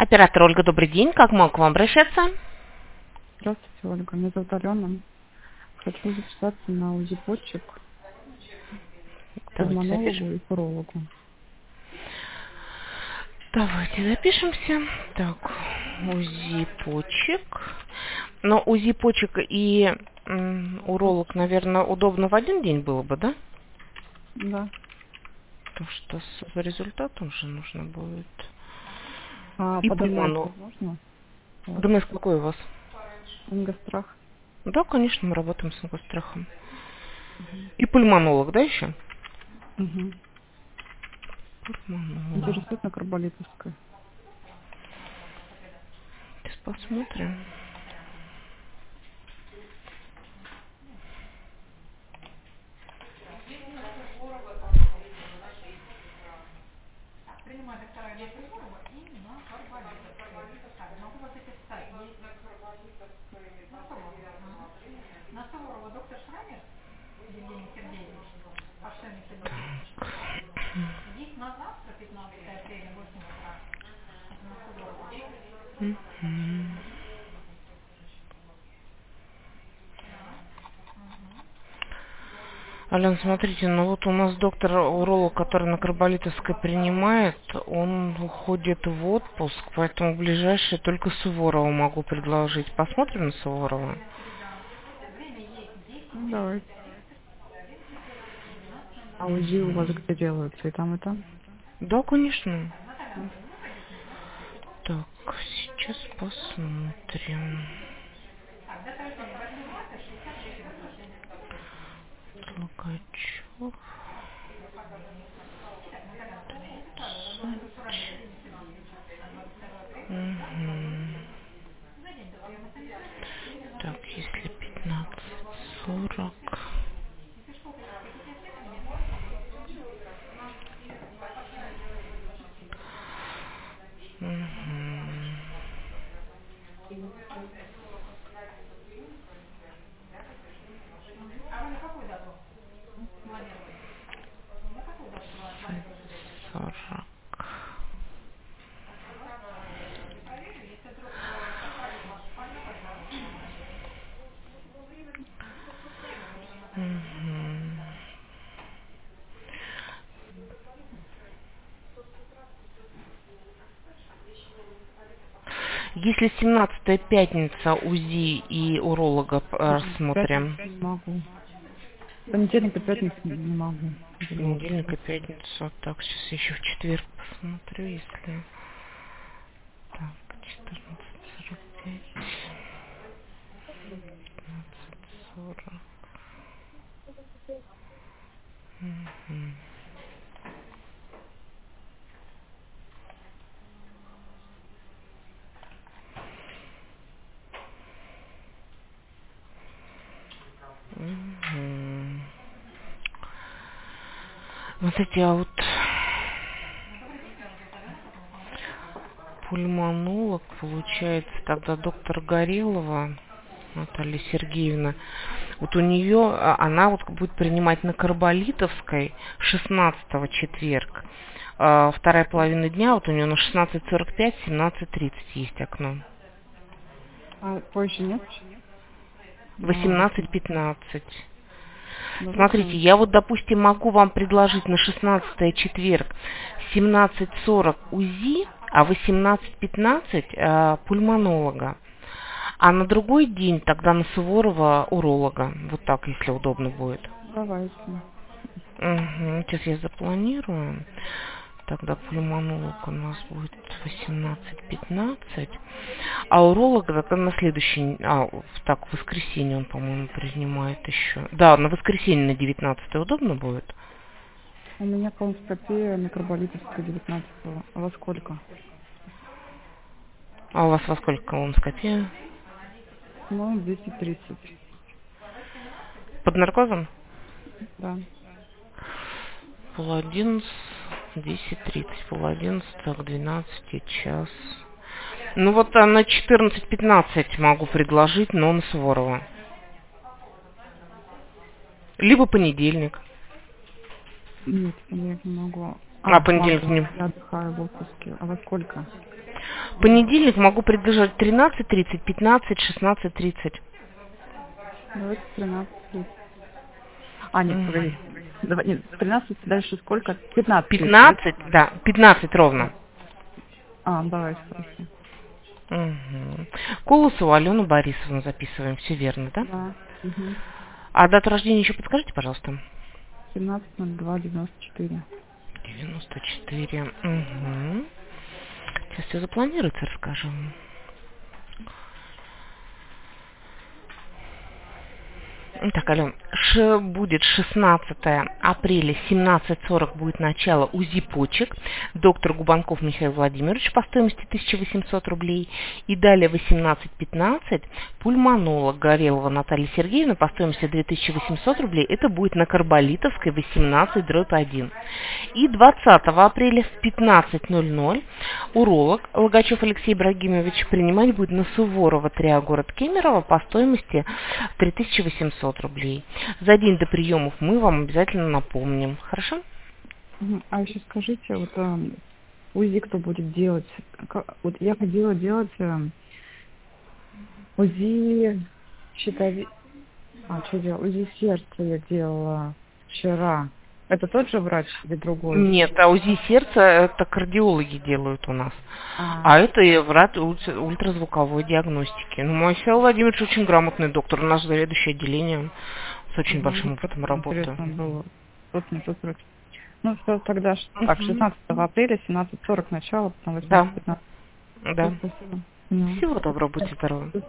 Оператор Ольга, добрый день. Как могу к вам обращаться? Здравствуйте, Ольга. Меня зовут Алена. Хочу записаться на УЗИ почек к Давайте пульмонологу запишем. и к урологу. Давайте запишемся. Так, УЗИ почек. Но УЗИ почек и уролог, наверное, удобно в один день было бы, да? Да. Потому что с результатом же нужно будет. А И по ДМС пульмонолог. возможно? У вас ДМС какой у вас? ингострах? Да, конечно, мы работаем с ингострахом. Угу. И пульмонолог, да, еще? Угу. Пульмонолог. Интересует на Карболитовской. Сейчас посмотрим. Мгм. Ален, смотрите, ну вот у нас доктор-уролог, который на Карболитовской принимает, он уходит в отпуск, поэтому ближайшее только Суворова могу предложить. Посмотрим на Суворова? Ну, давайте. А УЗИ у вас где делаются? И там, и там? Да, конечно. Да. Так, сейчас посмотрим. Логачев. Мгм. Так, если 15:40. Мгм. Сорок. Мгм. Если 17-я пятница УЗИ и уролога рассмотрим. Пятницу не могу. Понедельник и пятницу не могу. Без Понедельник отпуска. и пятницу. Так, сейчас еще в четверг посмотрю, если... Так, 14:45. 15:40. Мгм. Мгм. Смотрите, а вот пульмонолог, получается, тогда доктор Горелова Наталья Сергеевна. Вот у нее, она вот будет принимать на Карболитовской 16 четверг. Вторая половина дня, вот у нее на 16:45, 17:30 есть окно. А позже нет? На 18:15. Смотрите, 18. я вот, допустим, могу вам предложить на 16 четверг 17:40 УЗИ, а 18:15 пульмонолога. А на другой день тогда на Суворова уролога. Вот так, если удобно будет. Давайте. Угу. Сейчас я запланирую. Тогда пульмонолог у нас будет 18:15. А уролог тогда на следующий... так, в воскресенье он, по-моему, принимает еще. Да, на воскресенье на 19 удобно будет? У меня колоноскопия на Карболитовской 19-го. А во сколько? А у вас во сколько колоноскопия? Ну, 230. Под наркозом? Да. 10:30, 10:30, 10:30, так, 12 час. Ну вот на 14:15 могу предложить, но на Суворова. Либо понедельник. Нет, я не могу. Понедельник ладно, не. я отдыхаю в отпуске. А во сколько? Понедельник могу предложить 13:30, 15, 16:30. Давайте 13:30. Нет, Мгм. погоди. Давай, нет, 13 дальше сколько? 15:30, 15, да, 15 ровно. да? Давай, хорошо. Угу. Колосову Алену Борисовну записываем, все верно, да? Да. Угу. А дату рождения еще подскажите, пожалуйста. 17:02:94. 94. Угу. Сейчас все запланируется, расскажу. Так, Ален, будет 16 апреля, 17:40 будет начало УЗИ почек. Доктор Губанков Михаил Владимирович по стоимости 1800 рублей. И далее 18:15 пульмонолог Горелова Наталья Сергеевна по стоимости 2800 рублей. Это будет на Карболитовской 18/1. И 20 апреля в 15:00 уролог Логачев Алексей Ибрагимович принимать будет на Суворова 3А, город Кемерово по стоимости 3800 рублей. За день до приемов мы вам обязательно напомним. Хорошо? А еще скажите, вот УЗИ кто будет делать? Вот я ходила делать УЗИ щитови... что делала? УЗИ сердца я делала вчера. Это тот же врач или другой? Нет, а УЗИ сердца это кардиологи делают у нас. А это и врач ультразвуковой диагностики. Ну, Михаил Владимирович очень грамотный доктор. У нас заведующий отделением с очень большим опытом работы. Интересно было. Супер. Ну, все, тогда так, 16 апреля, 17:40 начало, потом 18:15. Да. Спасибо. Всего доброго, будьте здоровы.